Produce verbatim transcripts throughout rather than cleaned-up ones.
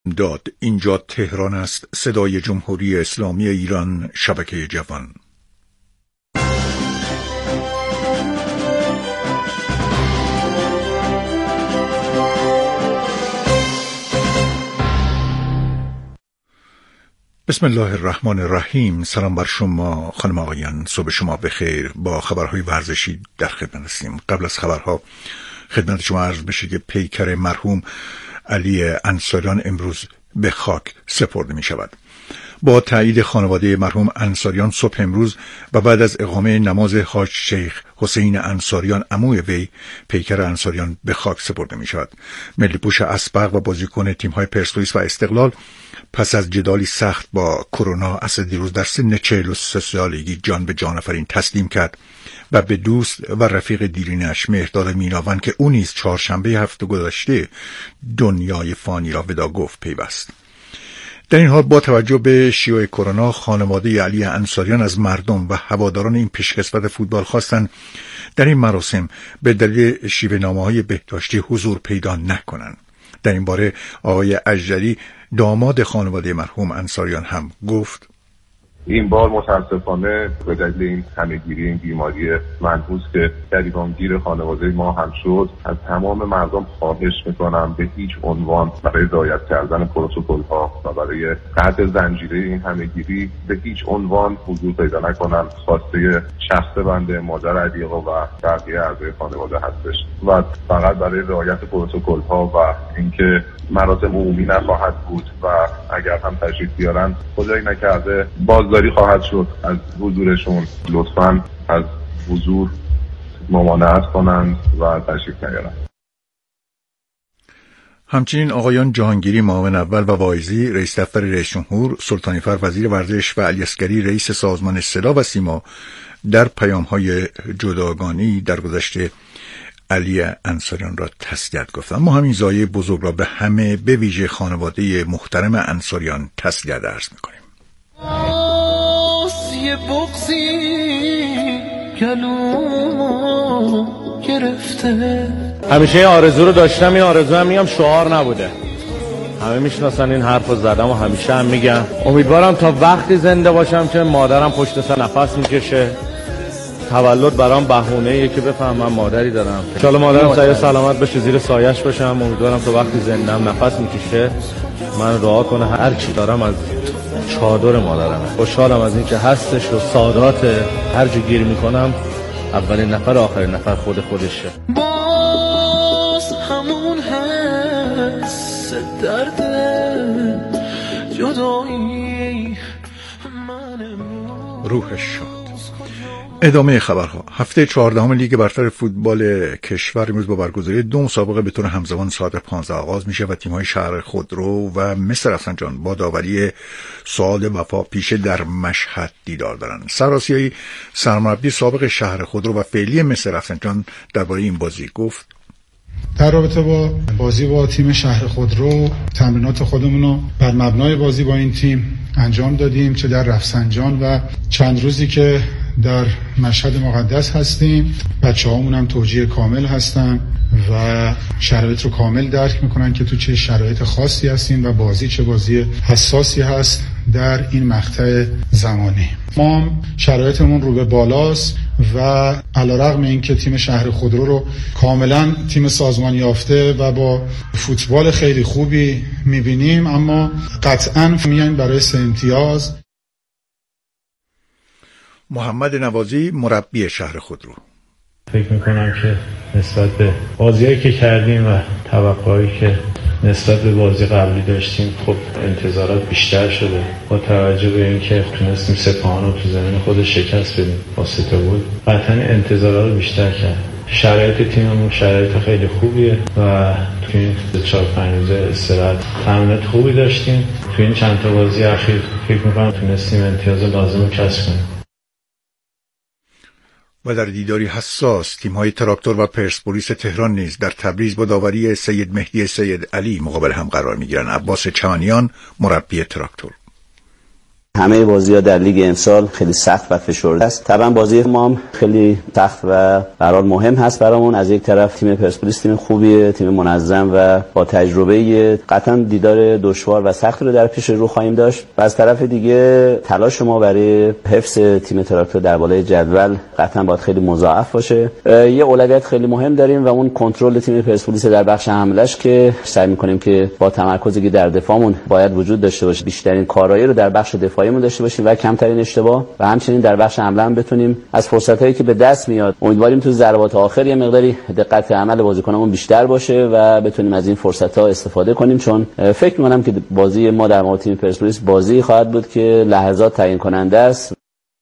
داد اینجا تهران است. صدای جمهوری اسلامی ایران، شبکه جوان. بسم الله الرحمن الرحیم. سلام بر شما خانم آقایان، صبح شما بخیر. با خبرهای ورزشی در خدمت هستیم. قبل از خبرها خدمت شما عرض بشه که پیکر مرحوم علی انصاریان امروز به خاک سپرده می شود. با تایید خانواده مرحوم انصاریان صبح امروز و بعد از اقامه نماز حاج شیخ حسین انصاریان عموی وی، پیکر انصاریان به خاک سپرده می شود. ملی پوش اسبق و بازیکن تیم‌های پرسپولیس و استقلال پس از جدالی سخت با کرونا از دیروز در سن چهل و سه سالگی جان به جان آفرین تسلیم کرد و به دوست و رفیق دیرینش مهرداد میناوند که او نیز چهارشنبه هفته گذشته دنیای فانی را ودا گفت پیوست. در این حال با توجه به شیوع کرونا، خانواده علی انصاریان از مردم و هواداران این پیشکسوت فوتبال خواستند در این مراسم به دلیل شیوه نامه‌های بهداشتی حضور پیدا نکنند. در این باره آقای اجدری داماد خانواده مرحوم انصاریان هم گفت: این بار متاسفانه به دلیل این همه‌گیری این بیماری منحوس که گریبانگیر خانواده ما هم شد، از تمام مردم خواهش میکنم به هیچ عنوان برای رعایت کردن پروتکل‌ها و برای قطع زنجیره این همه‌گیری به هیچ عنوان حضور پیدا نکنن. خواسته شخص بنده، مادر علیقا و بقیه اعضای خانواده هستش و فقط برای رعایت پروتکل‌ها و اینکه مراسم عمومی نخواهد بود و اگر هم تشریف بیارن خدایی نکرده بازداری خواهد شد از حضورشون. لطفاً از حضور ممانعت کنند و تشریف نیارن. همچنین آقایان جهانگیری معاون اول و واعظی رئیس دفتر رئیس جمهور، سلطانی فر وزیر ورزش و علی اصغری رئیس سازمان صدا و سیما در پیام‌های جداگانه‌ای در گذشته علی انصاریان را تسلیت گفتند. ما همین زایه بزرگ را به همه، به ویژه خانواده محترم انصاریان، تسلیت عرض می‌کنیم. یه بغضی گلو گرفته، همیشه این آرزو رو داشتم. این آرزو هم میگم شعار نبوده، همه میشناسن این حرف رو زدم و همیشه هم میگم. امیدوارم تا وقتی زنده باشم که مادرم پشت سر نفس میکشه. تولد برام بهونه‌ایه که بفهمم مادری دارم. ان شاءالله مادرم صحیح سلامت بشه، زیر سایه‌اش باشم. امیدوارم تا وقتی زنده‌ام نفس میکشه من دعا کنه هر چی دارم از چادر مادرمه. خوشحالم از اینکه هستش و سادات، هر جا گیر میکنم اولین نفر آخرین نفر خود خودشه. باز همون حس درد جدایی من روحش شد. ادامه خبرها. هفته چهاردهم لیگ برتر فوتبال کشور امروز با برگزاری دو مسابقه به طور همزمان ساعت پانزده آغاز میشه و تیم‌های شهر خودرو و مس رفسنجان با داوری سعاد وفا پیشه در مشهد دیدار دارند. سرآسیایی سرمربی سابق شهر خودرو و فعلی مس رفسنجان درباره این بازی گفت: در رابطه با بازی با تیم شهر خودرو، تمرینات خودمون رو بر مبنای بازی با این تیم انجام دادیم، چه در رفسنجان و چند روزی که در مشهد مقدس هستیم. بچه هامون هم توجیه کامل هستن و شرایط رو کامل درک میکنن که تو چه شرایط خاصی هستیم و بازی چه بازی حساسی هست در این مقطع زمانی. ما شرایطمون رو به بالاست و علیرغم اینکه تیم شهر خودرو رو کاملا تیم سازمان یافته و با فوتبال خیلی خوبی میبینیم، اما قطعاً میایم برای سه امتیاز. محمد نوازی مربی شهر خودرو: فکر میکنم که نسبت به بازیایی که کردیم و توقعایی که نسبت به بازی قبلی داشتیم، خب انتظارات بیشتر شده. با توجه به اینکه تونستیم سپاهان رو تو زمین خودش شکست بدیم با سه تا گل، قطعا انتظارات رو بیشتر کرد. شرایط تیممون شرایط خیلی خوبیه و تو این چهار پنج روز استراحت تمرینات خوبی داشتیم. تو این چند تا بازی اخیر فکر میکنم تونستیم امتیاز لازم رو کسب کنیم. و در دیداری حساس تیم‌های تراکتور و پرسپولیس تهران نیز در تبریز با داوری سید مهدی سید علی مقابل هم قرار می‌گیرند. عباس چمنیان مربی تراکتور: همه بازی‌ها در لیگ امسال خیلی سخت و فشرده است. طبعا بازی ما هم خیلی سخت و قرار مهم هست برامون. از یک طرف تیم پرسپولیس تیم خوبیه، تیم منظم و با تجربه، قطعا دیدار دشوار و سخت رو در پیش رو خواهیم داشت. و از طرف دیگه تلاش ما برای حفظ تیم تراکتور در بالای جدول قطعا باید خیلی مضاعف باشه. یه اولویت خیلی مهم داریم و اون کنترل تیم پرسپولیس در بخش حملهش که سعی می‌کنیم که با تمرکزی که در دفاعمون باید وجود داشته باشه، بیشترین کارایی رو در بخش دفاعیمون داشته باشیم و کمترین اشتباه، و همچنین در بخش حمله هم بتونیم از فرصتایی که به دست میاد، امیدواریم تو ضربات آخر یه مقداری دقت عمل بازیکنامون بیشتر باشه و بتونیم از این فرصت‌ها استفاده کنیم، چون فکر می‌کنم که بازی ما در مقابل تیم پرسپولیس بازی خواهد بود که لحظات تعیین کننده است.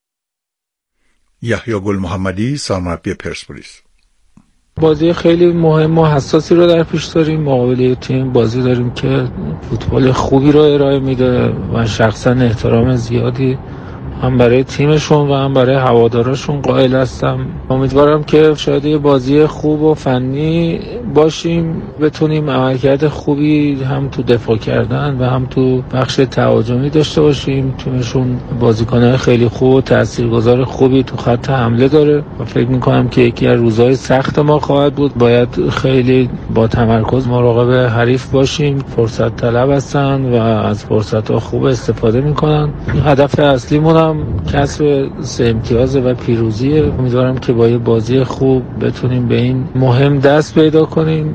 یحیی گل محمدی، سرمربی پرسپولیس: بازی خیلی مهم و حساسی رو در پیش داریم. مقابل تیم بازی داریم که فوتبال خوبی رو ارائه میده و شخصا احترام زیادی هم برای تیمشون و هم برای هواداراشون قائل هستم. امیدوارم که شاید یه بازی خوب و فنی باشیم، بتونیم عملکرد خوبی هم تو دفاع کردن و هم تو بخش تهاجمی داشته باشیم. تیمشون بازیکن‌های خیلی خوب و تاثیرگذار خوبی تو خط حمله داره و فکر می‌کنم که یکی از روزهای سخت ما خواهد بود. باید خیلی با تمرکز مراقب حریف باشیم. فرصت طلب هستن و از فرصت‌ها خوب استفاده می‌کنن. هدف اصلیمون کسب سه امتیاز و پیروزی. امیدوارم که با یه بازی خوب بتونیم به این مهم دست پیدا کنیم.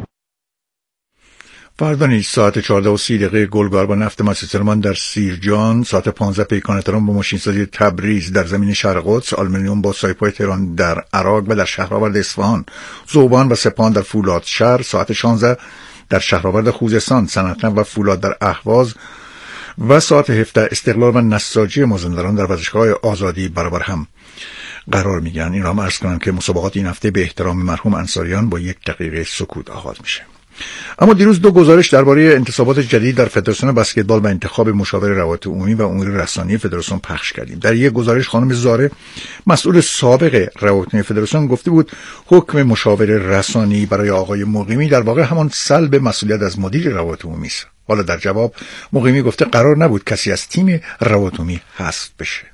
فردا نیز ساعت چهارده و سی دقیقه گلگار با نفت مسیسرمان در سیرجان، ساعت پانزده پیکان تهران با ماشینسازی تبریز در زمین شهر قدس، آلومینیوم با سایپای تهران در عراق و در شهرآورد اصفهان، ذوبان و سپاهان در فولاد شهر، ساعت شانزده در شهرآورد خوزستان، صنعتنو و فولاد در اهواز و ساعت هفده استقلال و نساجی مازندران در ورزشگاه آزادی برابر هم قرار میگیرن. این را هم عرض کنم که مسابقات این هفته به احترام مرحوم انصاریان با یک دقیقه سکوت آغاز میشه. اما دیروز دو گزارش درباره انتصابات جدید در فدراسیون بسکتبال و انتخاب مشاور روابط عمومی و امور رسانی فدراسیون پخش کردیم. در یک گزارش خانم زاره، مسئول سابق روابط فدراسیون، گفته بود حکم مشاور رسانی برای آقای مقیمی در واقع همان سلب مسئولیت از مدیر روابط عمومی است. حالا در جواب مقیمی گفته قرار نبود کسی از تیم روابط عمومی حذف بشه.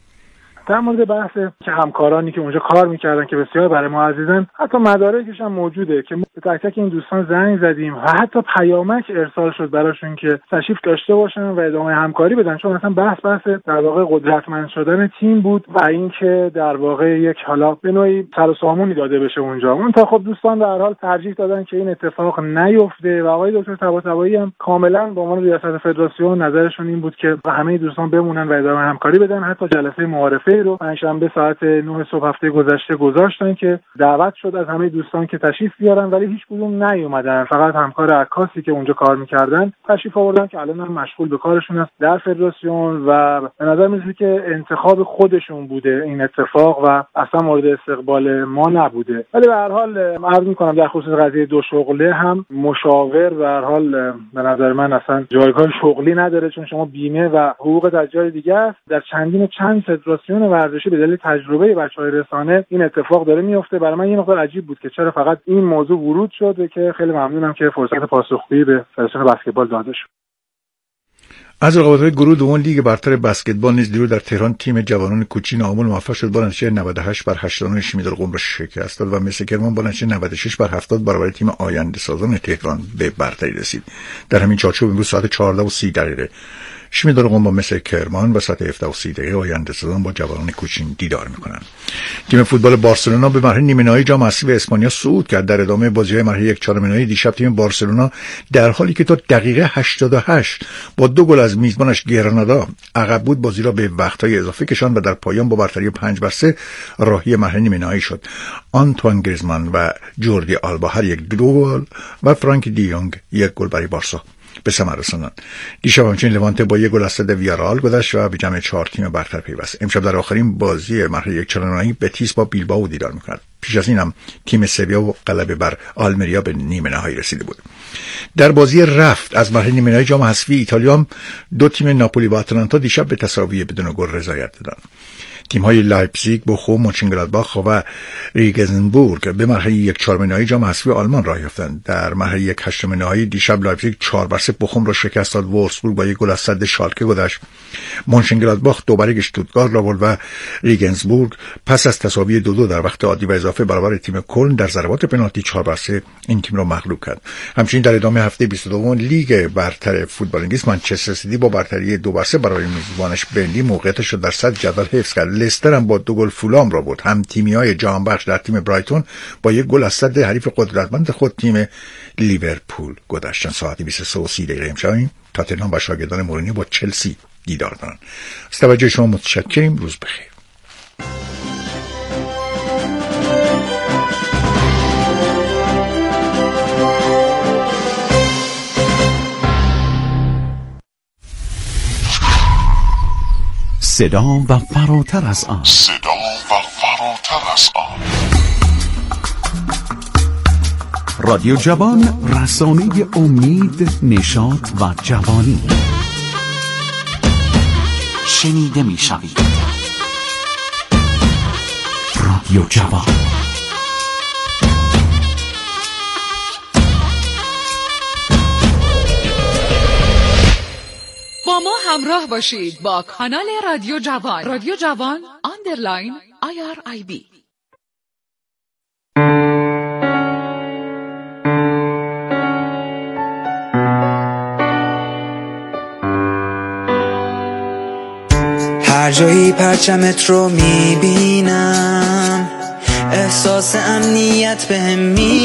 در مورد بحث که همکارانی که اونجا کار میکردن که بسیار برای ما عزیزن، حتی مدارکش هم موجوده که به تک تک این دوستان زنگ زدیم و حتی پیامک ارسال شد براشون که تشریف داشته باشن و ادامه همکاری بدن، چون مثلا بحث بحث در واقع قدرتمند شدن تیم بود و اینکه در واقع یک حالا به نوعی سر و سامونی داده بشه اونجا. اون تا خب دوستان در حال ترجیح دادن که این اتفاق نیفته و آقای دکتر طباطبایی هم کاملا به عنوان ریاست فدراسیون نظرشون این بود که همه دوستان بمونن و ادامه همکاری بدن. حتی جلسه معارفه رو پنجشنبه ساعت نه صبح هفته گذشته گذاشتن که دعوت شد از همه دوستان که تشریف بیارن، ولی هیچ کدوم نیومدن. فقط همکار عکاسی که اونجا کار میکردن تشریف آوردن که الان هم مشغول به کارشون است در فدراسیون و به نظر میاد که انتخاب خودشون بوده این اتفاق و اصلا مورد استقبال ما نبوده. ولی به هر حال عرض میکنم در خصوص قضیه دو شغله هم مشاور به هر حال به نظر من اصلا جایگاه شغلی نداره، چون شما بیمه و حقوق در جای دیگه است. در چندین چند فدراسیون ورزشی به دلیل تجربه بچهای رسانه این اتفاق داره میفته. برای من یه مقدار عجیب بود که چرا فقط این موضوع ورود شد که خیلی ممنونم که فرصت پاسخگویی به فدراسیون بسکتبال داده شد. از رقابت‌های گروه دوم لیگ برتر بسکتبال نیز دیروز در تهران تیم جوانان کوچین آمل موفق شد با نتیجه نود و هشت بر هشتاد و نه شیمیدار قم را شکست داد و مس کرمان با نتیجه نود و شش بر هفتاد برابر تیم آینده سازان تهران به برتری رسید. در همین چارچوب امروز ساعت چهارده و سی دقیقه شیمیدار قم با مس کرمان و ساعت هفده و سی دقیقه آینده سازان با جوانان کوچین دیدار می‌کنند. تیم فوتبال بارسلونا به مرحله نیمه نهایی جام اسیب اسپانیا صعود کرد. در ادامه بازی‌های مرحله یک چهارم نهایی دیشب تیم بارسلونا در حالی که تا دقیقه هشتاد و هشت با دو گل از میزبانش گرانادا عقب بود، بازی را به وقت‌های اضافه کشاند و در پایان با برتری پنج بر سه راهی مرحله نیمه نهایی شد. آنتوان گریزمان و جوردی آلبا هر یک دو گل و فرانک دیونگ یک گل برای بارسا به ثمر رساندند. دیشب همچنین لوانته با یک گل از صد ویارال گذشت و به جمع چهار تیم برتر پیوست. امشب در آخرین بازی مرحله یک چهارم نهایی بتیس با بیلبائو دیدار می‌کند. پیش از این هم تیم سویا و غلبه بر آلمریا به نیمه نهایی رسیده بود. در بازی رفت از مرحله نیمه نهایی جام حذفی ایتالیا هم دو تیم ناپولی و آتلانتا دیشب به تساوی بدون گل رضایت دادند. تیم‌های لایپزیگ، بوخوم، مونشنگلادباخ و ریگنسبورگ به مرحله یک چهارم نهایی جام حذفی آلمان راه یافتند. در مرحله یک هشتم نهایی دیشب لایپزیگ چهار بر سه بوخوم را شکست داد. وولفسبورگ با یک گل از صد شالکه گذشت. مونشنگلادباخ دو برگ اشتوتگارت را برد و ریگنسبورگ پس از تساوی دو دو در وقت عادی و اضافه برابر تیم کلن در ضربات پنالتی چهار بر سه این تیم را مغلوب کرد. همچنین در ادامه هفته بیست و دو لیگ برتر فوتبال انگلیس منچستر سیتی با برتری دو بر سه برای میزبانش بنلی موقعیتش را در صدر جدول حفظ کرد. لستر هم با دو گل فولام را برد. هم تیمی‌های جهانبخش در تیم برایتون با یک گل از صدر حریف قدرتمند خود تیم لیورپول گذشتند. ساعت بیست و سه و سی دقیقه امشب تاتنهام و شاگردان مورینیو با چلسی دیدار دارند. از توجه شما متشکریم. روز بخیر. صدا و فراتر از آن، صدا و فراتر از آن. رادیو جوان، رسانه امید، نشاط و جوانی. شنیده می شوید رادیو جوان. با ما همراه باشید با کانال رادیو جوان، رادیو جوان آندرلاین آی آر آی بی. هر جایی پرچمت رو میبینم احساس امنیت بهم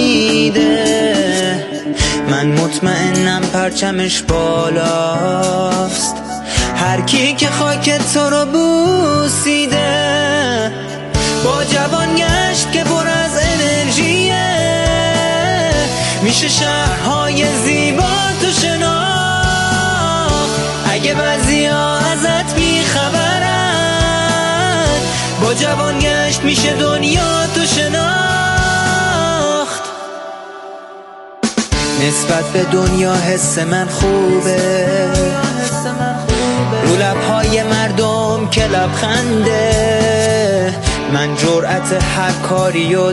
میده. من مطمئنم پرچمش بالاست، هر کی که خاک تو رو بوسیده. با جوان گشت که پر از انرژیه، میشه شهرهای زیبا تو شناخت. اگه بعضیا ازت بیخبرن، با جوان گشت میشه دنیا تو شناخت. نسبت به دنیا حس من خوبه، رو لبهای مردم که لبخنده. من جرأت هر کاریو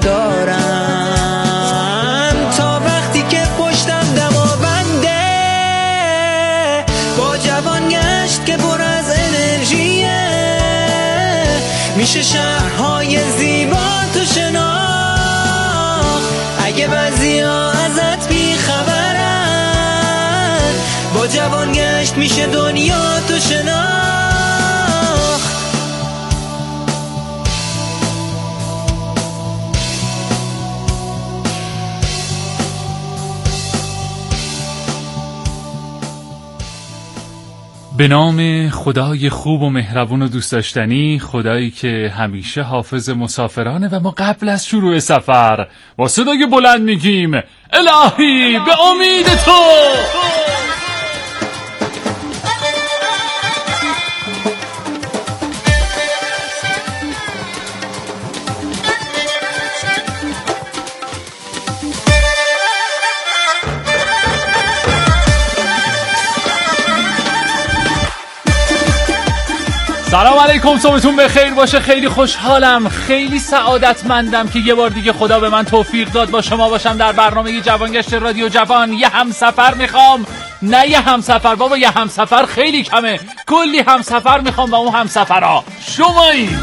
دارم تا وقتی که پشتم دماونده. با جوان گشت که پر از انرژیه، میشه شهرهای زیبا تو شناخت. اگه بعضیا ازت بیخبرن، با جوان گشت میشه دنیا تو شناخت. به نام خدای خوب و مهربون و دوست داشتنی، خدایی که همیشه حافظ مسافرانه و ما قبل از شروع سفر با صدای بلند میگیم الهی به امید تو. سلام علیکم، صبحتون بخیر باشه. خیلی خوشحالم، خیلی سعادتمندم که یه بار دیگه خدا به من توفیق داد با شما باشم در برنامه جوانگشت رادیو جوان. یه همسفر میخوام، نه یه همسفر بابا، یه همسفر خیلی کمه، کلی همسفر میخوام و اون همسفرها شمایین.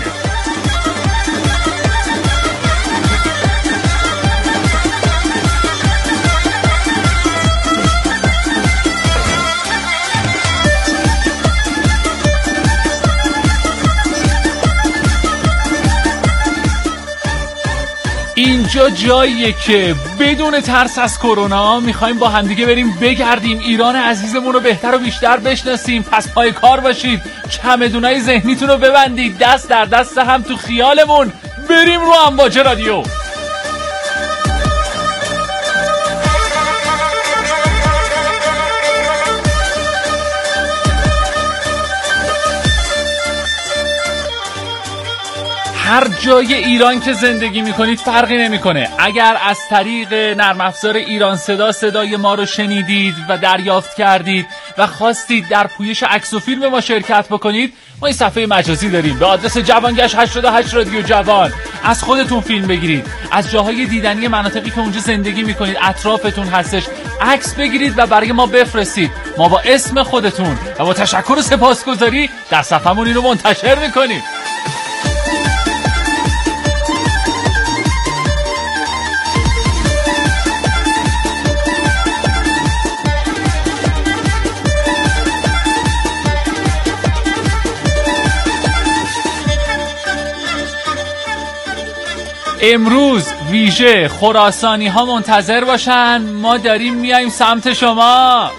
اینجا جاییه که بدون ترس از کرونا میخوایم با همدیگه بریم بگردیم، ایران عزیزمون رو بهتر و بیشتر بشناسیم. پس پای کار باشید، چمدونای ذهنیتون رو ببندید، دست در دست هم تو خیالمون بریم رو امواج رادیو. هر جای ایران که زندگی میکنید فرقی نمیکنه. اگر از طریق نرم افزار ایران صدا صدای ما رو شنیدید و دریافت کردید و خواستید در پویش عکس و فیلم ما شرکت بکنید، ما این صفحه مجازی داریم به آدرس جوانگشت هشتاد و هشت رادیو جوان. از خودتون فیلم بگیرید، از جاهای دیدنی مناطقی که اونجا زندگی میکنید اطرافتون هستش عکس بگیرید و برای ما بفرستید. ما با اسم خودتون و با تشکر و سپاسگزاری در صفحمون اینو منتشر میکنیم. امروز ویژه خراسانی ها منتظر باشن، ما داریم میایم سمت شما.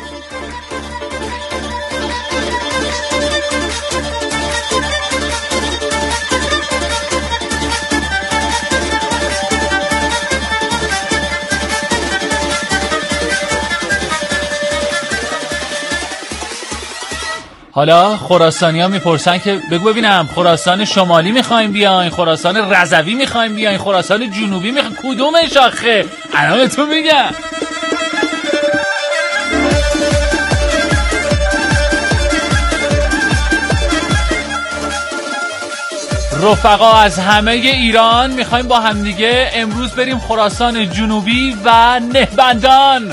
حالا خراسانی ها میپرسن که بگو ببینم خراسان شمالی میخوایم بیاین، خراسان رضوی میخوایم بیاین، خراسان جنوبی میخوایم، کدومش آخه؟ الان بهتون میگم. رفقا از همه ایران میخوایم با همدیگه امروز بریم خراسان جنوبی و نهبندان.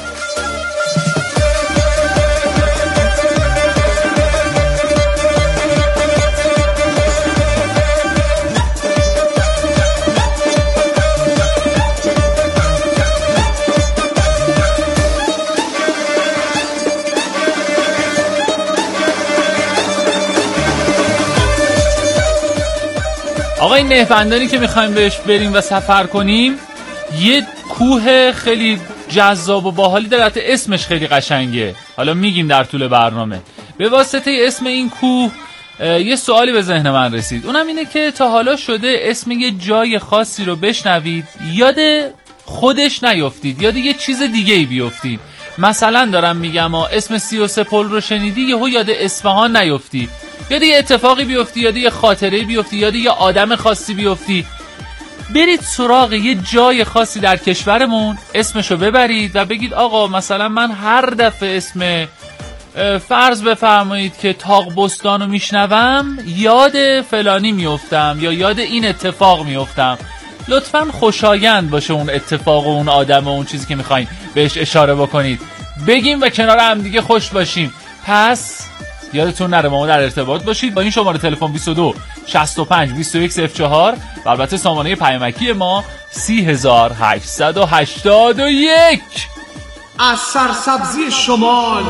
آقا این نهبندانی که میخوایم بهش بریم و سفر کنیم یه کوه خیلی جذاب و باحالی داره، اسمش خیلی قشنگه، حالا میگیم در طول برنامه. به واسطه اسم این کوه یه سوالی به ذهن من رسید، اونم اینه که تا حالا شده اسم یه جای خاصی رو بشنوید یاد خودش نیافتید، یاد یه چیز دیگه ای بیافتید؟ مثلا دارم میگم اسم سی و سه پل رو شنیدی یهو یاد اصفهان نیافتی، یاد یه اتفاقی بیفتی، یاد یه خاطره بیفتی، یاد یه آدم خاصی بیفتی. برید سراغ یه جای خاصی در کشورمون اسمشو ببرید و بگید آقا مثلا من هر دفعه اسم فرض بفرمایید که تاقبستانو میشنوم یاد فلانی میفتم یا یاد این اتفاق میفتم. لطفاً خوشایند باشه اون اتفاق و اون آدم و اون چیزی که میخواین بهش اشاره بکنید، بگیم و کنار هم دیگه خوش باشیم. پس یادتون نره ما در ارتباط باشید با این شماره تلفن بیست و دو شصت و پنج بیست و یک صفر چهار و البته سامانه پیامکی ما سی هزار هشتصد و هشتاد و یک. از سرسبزی شمال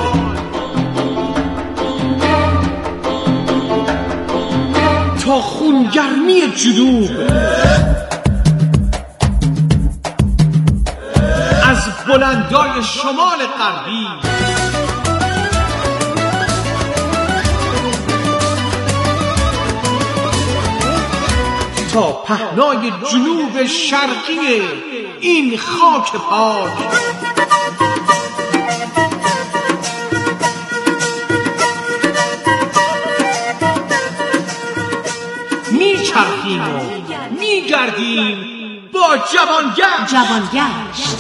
تا خونگرمی جنوب، از بلندای شمال غربی تا پهنای جنوب شرقی این خاک پاک، میچرخیم و میگردیم با جوانگشت. جوانگشت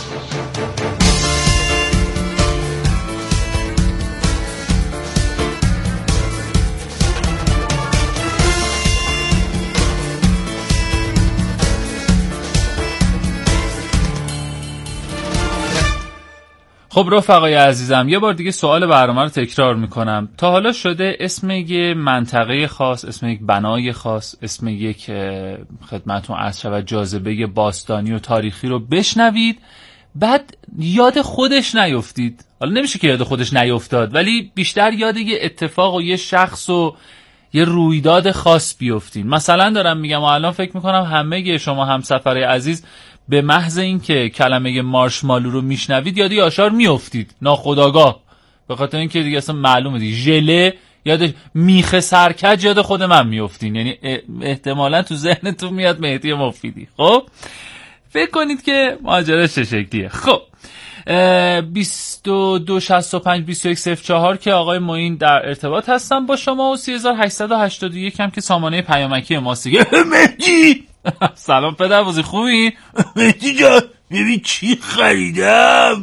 خب رفقای عزیزم، یه بار دیگه سوال برنامه رو تکرار میکنم. تا حالا شده اسم یک منطقه خاص، اسم یک بنای خاص، اسم یک خدمتون عرض شود جاذبه باستانی و تاریخی رو بشنوید بعد یاد خودش نیفتید؟ حالا نمیشه که یاد خودش نیفتاد، ولی بیشتر یاد یه اتفاق و یه شخص و یه رویداد خاص بیفتین. مثلا دارم میگم الان فکر میکنم همه شما همسفرای عزیز به محض اینکه کلمه مارشمالو رو میشنوید یاد آشار میافتید ناخودآگاه، به خاطر اینکه دیگه اصلا معلومه دیگه ژله یاد میخ سرکج یاد خود من میافتین، یعنی احتمالاً تو ذهنتون میاد مهدی مفیدی. خب فکر کنید که ماجرا چه شکلیه. خب بیست و دو شصت و پنج بیست و یک صفر چهار که آقای معین در ارتباط هستن با شما و سه هزار و هشتصد و هشتاد و یک هم که سامانه پیامکی ماست دیگه. مهدی سلام پدر بازی خوبی؟ مهدی جان ببین چی خریدم.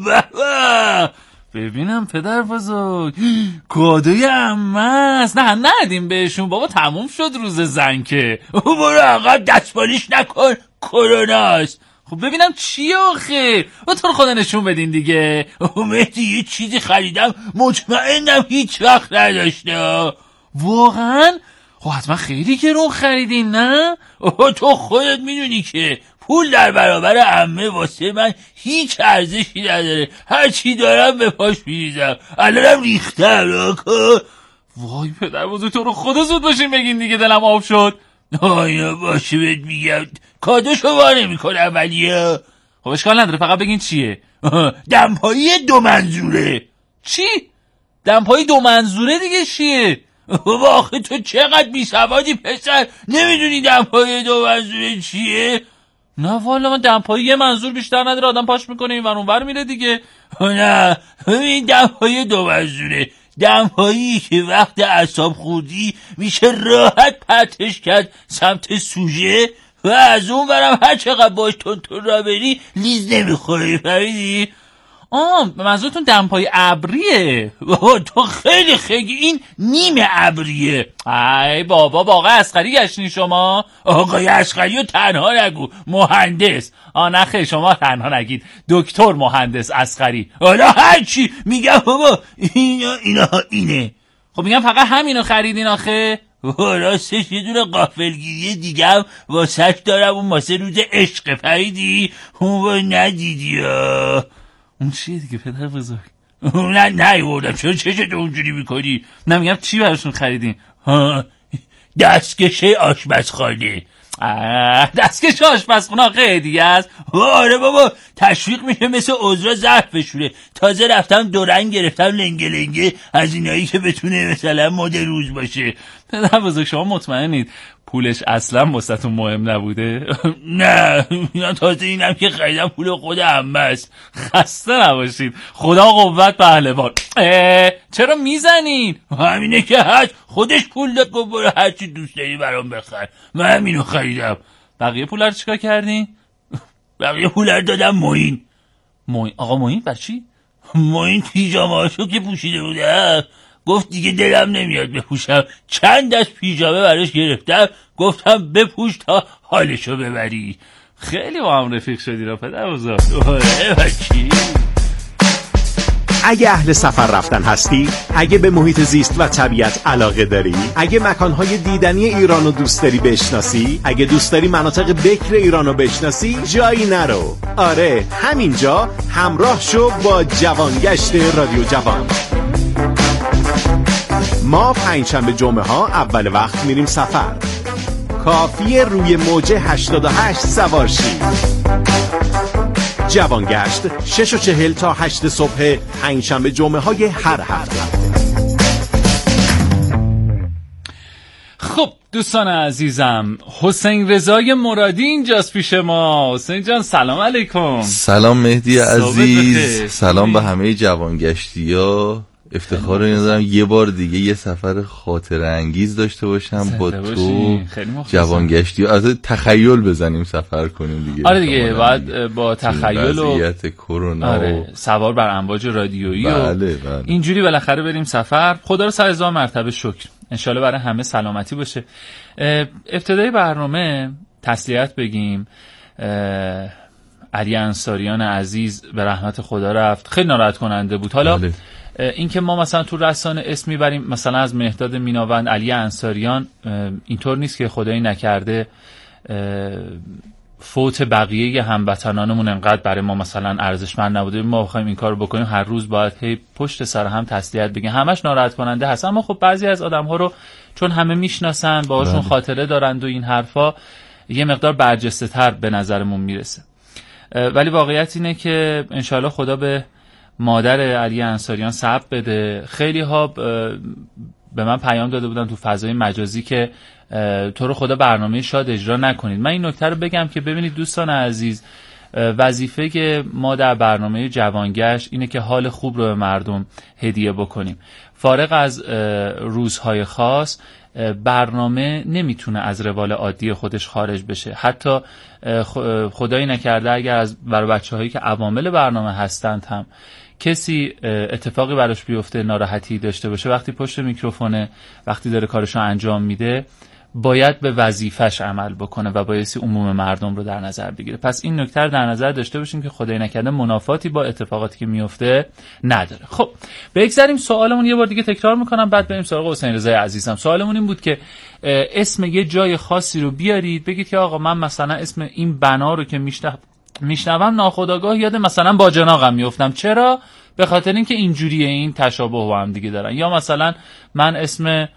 ببینم پدر بزرگ کادوی عمه است. نه ندیم بهشون بابا، تموم شد روز زن که. برو عقب دستمالیش نکن کروناست. خب ببینم چیه آخه و تو رو خدا نشون بدین دیگه. مهدی یه چیزی خریدم مطمئنم هیچ وقت نداشته. واقعا؟ خب حتما خیلی گرون خریدین نه؟ تو خودت میدونی که پول در برابر عمه واسه من هیچ ارزشی نداره. هر چی دارم به پاش میریزم. الانم ریختم. وای پدر بزرگ تو رو خدا زود باشین بگین دیگه، دلم آب شد. آیا باشه بهت میگم کادوشو وا نمیکنم ولی خب اشکال نداره، فقط بگین چیه. دمپایی دو منظوره. چی؟ دمپایی دو منظوره دیگه چیه؟ بابا آخه تو چقدر بیسوادی پسر، نمیدونی دمپایی دو منظوره چیه؟ نه والا من دمپایی یه منظور بیشتر نداره، آدم پاش میکنه این ور اون ور میره دیگه. نه این دمپایی دو منظوره، دمپایی که وقت اعصاب خوردی میشه راحت پرتش کرد سمت سوژه و از اون برم هر چقدر باش تون تون را بری لیز نمیخوری. فهمیدی؟ آه منظورتون دمپایی ابریه. بابا تو خیلی خیلی این نیمه ابریه. ای بابا با آقای اصغری گشتین شما؟ آقای اصغری رو تنها نگو، مهندس. آه نه خیلی شما تنها نگید، دکتر مهندس اصغری. حالا هرچی میگم بابا اینا اینا اینه. خب میگم فقط همینو خریدین آخه؟ راستش یه دونه غافلگیری دیگه هم واسش دارم، اون واسه روز عشق. پریدی اون ندیدی ها. اون چیه دیگه پدر بزرگ؟ نه نه بردم. چرا چشتو اونجوری میکنی؟ نه میگم چی براشون خریدین؟ دستکشه آشپزخانه. دستکش آشپزخونه آخه دیگه است. آره بابا تشویق میشه مثل عذرا ظرف بشوره. تازه رفتم دورنگ گرفتم لنگه لنگه از اینایی که بتونه مثلا مد روز باشه. پدر بزرگ شما مطمئنید پولش اصلا واسهتون مهم نبوده؟ نه اینا تازه اینم که خریدم پول خود عمه است. خسته نباشید، خدا قوت پهلوان. چرا میزنین؟ همینه که هست، خودش پول داد گفت برو هرچی دوست داری برام بخر، من همینو خریدم. بقیه پولا رو چیکار کردین؟ بقیه پولا رو دادم معین. معین آقا معین بر چی؟ معین پیژامه‌هاشو که پوشیده بوده گفت دیگه دلم نمیاد بپوشم، چند دست پیژامه براش گرفتم گفتم بپوش تا حالشو ببری. خیلی با هم رفیق شدی را پدر بزرگ. اگه اهل سفر رفتن هستی، اگه به محیط زیست و طبیعت علاقه داری، اگه مکانهای دیدنی ایرانو دوست داری بشناسی، اگه دوست داری مناطق بکر ایرانو بشناسی، جایی نرو. آره همینجا همراه شو با جوانگشت رادیو جوان. ما پنجشنبه جمعه ها اول وقت میریم سفر. کافیه روی موجه هشتاد و هشت سوار شی. جوانگشت شش و چهل تا هشت صبح پنجشنبه جمعه های هر هفته. خب دوستان عزیزم، حسین رضای مرادی اینجاست پیش ما. حسین جان سلام علیکم. سلام مهدی عزیز، سلام به همه جوانگشتی‌ها. افتخار رو ندارم یه بار دیگه یه سفر خاطره انگیز داشته باشم با تو جوانگشتی، از تخیل بزنیم سفر کنیم دیگه. آره دیگه باید با تخیل و وضعیت کرونا آره و سوار بر امواج رادیویی بله و بله. اینجوری بالاخره بریم سفر. خدا رو سر هزار مرتبه شکر، انشالله برای همه سلامتی باشه. ابتدای برنامه تسلیت بگیم. علی انصاریان عزیز به رحمت خدا رفت، خیلی ناراحت کننده بود. حالا بله. این که ما مثلا تو رسانه اسم میبریم مثلا از مهداد میناوند، علی انصاریان، اینطور نیست که خدایی نکرده فوت بقیه هموطنانمون انقدر برای ما مثلا ارزشمند نبوده ما بخوایم این کارو بکنیم. هر روز باید هی پشت سر هم تسلیت بگیم، همش ناراحت کننده هست. اما خب بعضی از آدم‌ها رو چون همه میشناسن باهاشون خاطره دارند و این حرفا یه مقدار برجسته تر به نظرمون میرسه. ولی واقعیت اینه که انشالله خدا به مادر علی انصاریان صبر بده. خیلی ها به من پیام داده بودن تو فضای مجازی که تو رو خدا برنامه شاد اجرا نکنید. من این نکته رو بگم که ببینید دوستان عزیز، وظیفه که ما در برنامه جوانگشت اینه که حال خوب رو به مردم هدیه بکنیم. فارغ از روزهای خاص برنامه نمیتونه از روال عادی خودش خارج بشه. حتی خدایی نکرده اگر از برای بچه‌هایی که عوامل برنامه هستند هم کسی اتفاقی براش بیفته، ناراحتی داشته باشه، وقتی پشت میکروفونه، وقتی داره کارشو انجام میده، باید به وظیفش عمل بکنه و بایستی عموم مردم رو در نظر بگیره. پس این نکته رو در نظر داشته باشیم که خدای نکرده منافاتی با اتفاقاتی که میفته نداره. خب بگذاریم سوالمون یه بار دیگه تکرار میکنم، بعد بریم سراغ حسین رضای عزیزم. سوالمون این بود که اسم یه جای خاصی رو بیارید، بگید که آقا من مثلا اسم این بنا رو که میشنوم میشنوم ناخودآگاه یاد مثلا باجناقم میافتم. چرا؟ به خاطر اینکه اینجوریه، این تشابه با هم دیگه دارن. یا مثلا من اسم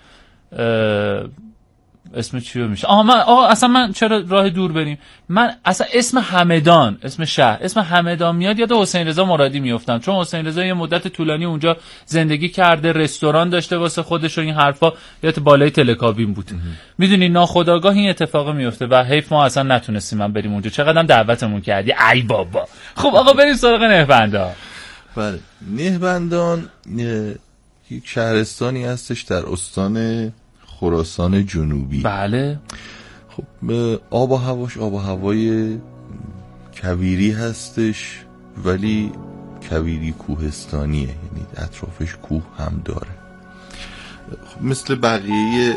اسم چی رو میشه؟ آها من آها اصلا من چرا راه دور بریم؟ من اصلا اسم همدان، اسم شهر، اسم همدان میاد یاد حسین رضا مرادی میافتم، چون حسین رضا یه مدت طولانی اونجا زندگی کرده، رستوران داشته واسه خودش و این حرفا، یاد بالای تلکابین بود. میدونی ناخودآگاه این اتفاق میفته و حیف ما اصلا نتونستیم من بریم اونجا. چقدرم دعوتمون کردی ای بابا. خب آقا بریم سراغ نهبندان. بله، نهبندان یک شهرستانی هستش در استان خراسان جنوبی. بله. خب آب و هواش آب و هوای کویری هستش، ولی کویری کوهستانیه، یعنی اطرافش کوه هم داره. خب مثل بقیه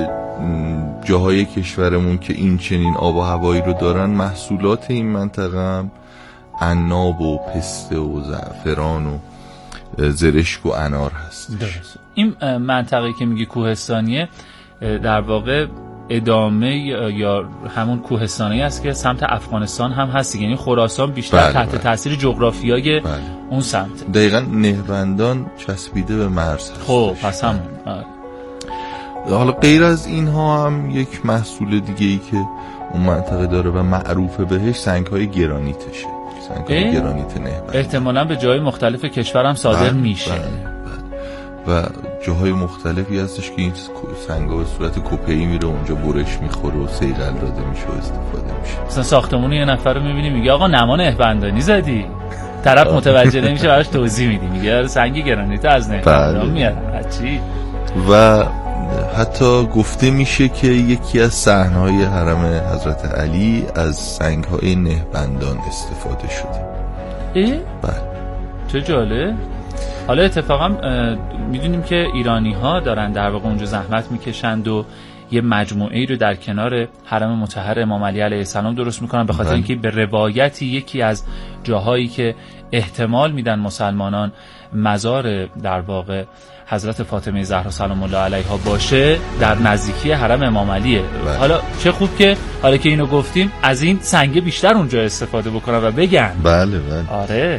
جاهای کشورمون که این چنین آب و هوایی رو دارن، محصولات این منطقه هم عناب و پسته و زعفران و زرشک و انار هستش. درست. این منطقه که میگی کوهستانیه در واقع ادامه یا همون کوهستانی است که سمت افغانستان هم هست، یعنی خراسان بیشتر بله تحت بله. تاثیر جغرافیایی بله. اون سمت. دقیقاً نهبندان چسبیده به مرز هست. خب پس هم حالا غیر از اینها هم یک محصول دیگه ای که اون منطقه داره و معروفه بهش سنگ‌های گرانیتشه. سنگ‌های گرانیت نهبندان احتمالاً به جای مختلف کشور هم صادر بله میشه. بله. و جاهای مختلفی هستش که این سنگ‌ها به صورت کپه‌ای میره اونجا برش میخوره و صیقل داده میشه و استفاده میشه. مثلا ساختمون یه نفر رو میبینی میگه آقا نما نهبندانی زدی، طرف متوجه نمیشه، براش توضیح میدی، میگه سنگ گرانیت از نهبندان میارن. چی؟ و حتی گفته میشه که یکی از صحنه‌های حرم حضرت علی از سنگ‌های نهبندان استفاده شده. اه؟ بله. چه جالب. حالا اتفاقا میدونیم که ایرانی ها دارن در واقع اونجا زحمت میکشند و یه مجموعه رو در کنار حرم مطهر امام علی علیه السلام درست میکنن، به خاطر اینکه به روایتی یکی از جاهایی که احتمال میدن مسلمانان مزار در واقع حضرت فاطمه زهرا سلام الله علیها باشه در نزدیکی حرم امام علیه. بله. حالا چه خوب که حالا که اینو گفتیم از این سنگ بیشتر اونجا استفاده بکنن و بگن. بله بله. آره.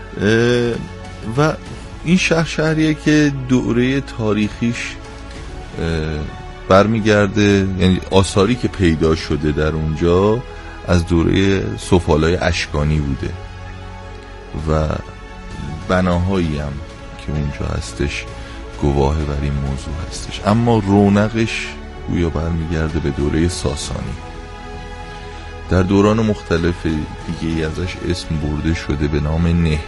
و این شهر شهریه که دوره تاریخیش برمیگرده، یعنی آثاری که پیدا شده در اونجا از دوره سفالای اشکانی بوده و بناهایی هم که اونجا هستش گواه بر این موضوع هستش. اما رونقش گویا برمیگرده به دوره ساسانی. در دوران مختلف دیگه ازش اسم برده شده به نام نه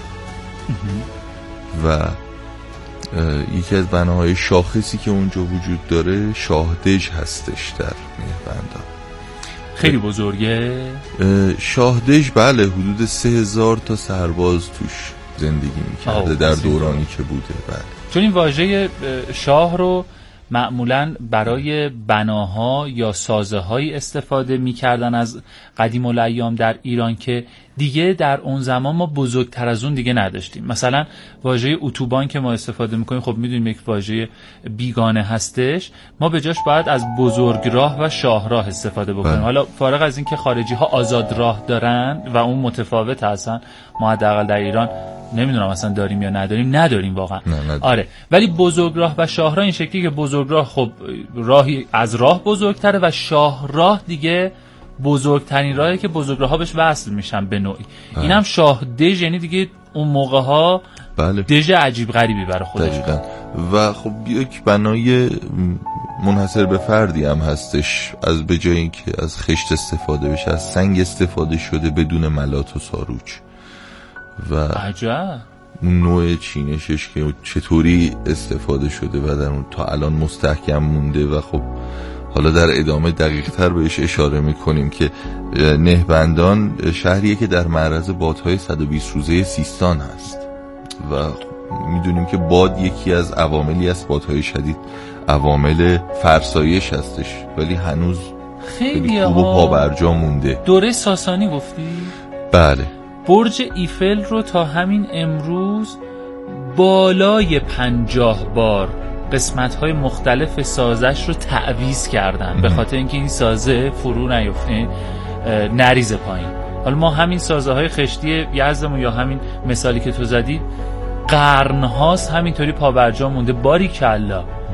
و یکی از بناهای شاخصی که اونجا وجود داره شاهدژ هستش در نهبندان. خیلی بزرگه شاهدژ. بله، حدود سه هزار تا سرباز توش زندگی میکرده در دورانی که بوده. بله، چون این واژه شاه رو معمولاً برای بناها یا سازه های استفاده میکردن از قدیم الایام در ایران که دیگه در اون زمان ما بزرگتر از اون دیگه نداشتیم. مثلا واژه اتوبان که ما استفاده میکنیم، خب میدونیم یک واژه بیگانه هستش، ما به جاش باید از بزرگراه و شاهراه استفاده بکنیم. بله. حالا فارغ از این که خارجی ها آزاد راه دارن و اون متفاوت هستن، ما حداقل در ایران نمیدونم اصلا داریم یا نداریم، نداریم واقعا. آره، ولی بزرگراه و شاهراه این شکلی که بزرگراه خب راهی از راه بزرگتره و شاهراه دیگه بزرگترین راهی که بزرگراه‌ها بهش وصل میشن به نوعی. بله. اینم شاه دژ، یعنی دیگه اون موقع ها بله. دژ عجیب غریبی برای خودش. دقیقاً. و خب یک بنای منحصر به فردی هم هستش، از به جای اینکه از خشت استفاده بشه از سنگ استفاده شده بدون ملات و ساروج و عجب اون نوع چینشش که چطوری استفاده شده و در اون تا الان مستحکم مونده و خب حالا در ادامه دقیق تر بهش اشاره میکنیم که نهبندان شهریه که در معرض بادهای صد و بیست روزه سیستان هست و میدونیم که باد یکی از عواملی است، بادهای شدید عوامل فرسایش هستش، ولی هنوز خیلی خوب و پابرجا مونده. دوره ساسانی گفتی؟ بله. برج ایفل رو تا همین امروز بالای پنجاه بار قسمت‌های مختلف سازش رو تعویض کردن به خاطر اینکه این سازه فرو نیفته، نریزه پایین. حالا ما همین سازه های خشتی یزدمون یا همین مثالی که تو زدی قرن هاست همینطوری پابرجا مونده. باریکالله.